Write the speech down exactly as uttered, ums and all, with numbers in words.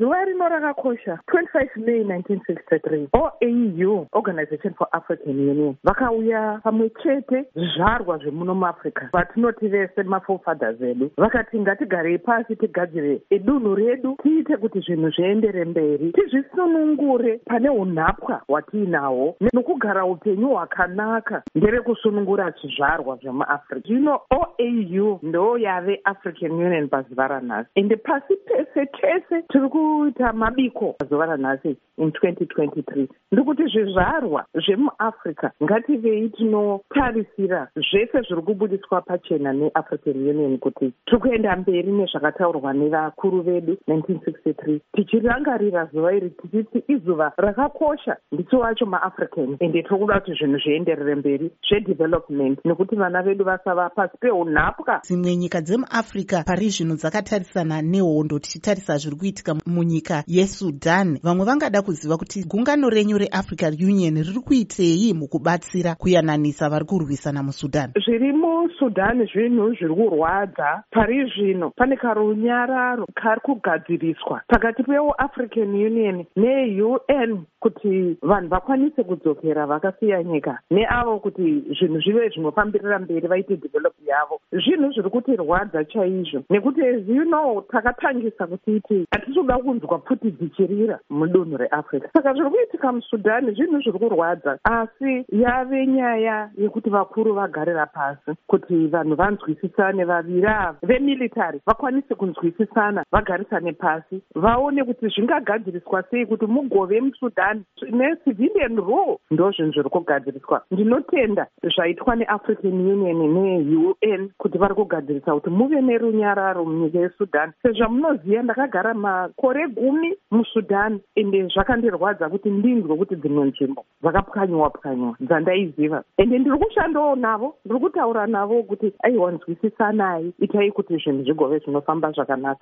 zuva rino rakakosha. twenty-five May nineteen sixty-three, O A U, Organization for African Union, vakauya pamwe chete zvarwa zvemuno muAfrica vatinoti vese maforefathers edu, vakati ngatigarei pasi tigadzire dunhu redu, tiite kuti zvinhu zviendere mberi, tizvisunungure pane unhapwa hwatiinahwo nokugara upenyu hwakanaka nderekusunungura zvizvarwa zvemuAfrica. Zvino O A U ndo yave African Union pazuva ranhasi, ende pasi pese tese tiri kuita mabiko pazuva ranhasi in twenty twenty-three ndikuti zvizvarwa zvemuAfrica ngativei tinotarisira zvese zviri kubudiswa pachena neAfrican Union kuti tiri kuenda mberi nezvakataurwa nevakuru vedu nineteen sixty-three, tichirangarira zuva iri tichiti izuva rakakosha ndicho wacho maAfrican, ende tiri kuda kuti zvinhu zvienderere mberi zvedevelopment nekuti vana vedu vasava pasi peunhapwa. Dzimwe nyika dzemuAfrica pari zvino dzakatarisana nehondo, tichitarisa zviri kuitika munyika yeSudan. Vamwe vangada kuziva kuti gungano renyu reAfrican Union riri kuitei mukubatsira kuyananisa vari kurwisana muSudan. Zviri muSudan zvinhu zviri kurwadza pari zvino, pane karunyararo kari kugadziriswa pakati peAfrican Union neU N kuti vanhu vakwanise kudzokera vakasiya nyika neavo kuti zvinhu zvive zvinofambirira mberi vaite develop yavo. Zvinhu zviri kutirwadza chaizvo nekuti as you know takatangisa kutiti hatitoda kunzwa pfuti dzichirira mudunhu reAfrica. Saka zviri kuitika muSudan zvinhu zviri kurwadza, asi yave nyaya yekuti vakuru vagarira pasi kuti vanhu vanzwisisane, vaviri ava vemilitary vakwanise kunzwisisana, vagarisane pasi vaone kuti zvingagadziriswa sei kuti mugove muSudan necivilian rule. Ndo zvinhu zviri kugadziriswa. Ndinotenda zvaitwa neAfrican Union neU N kuti vari kugadzirisa kuti muve nerunyararo munyika yeSudan. Sezvamunoziva ndakagara makore gumi muSudan ende zvakandirwadza kuti ndinzwe kuti dzimwe nzvimbo dzakapwanyiwa pwanyiwa dzandaiziva, ende ndiri kushandawo navo, ndiri kutaura navo kuti aiwa nzwisisanai, itai kuti zvinhu zvigove zvinofamba zvakanaka.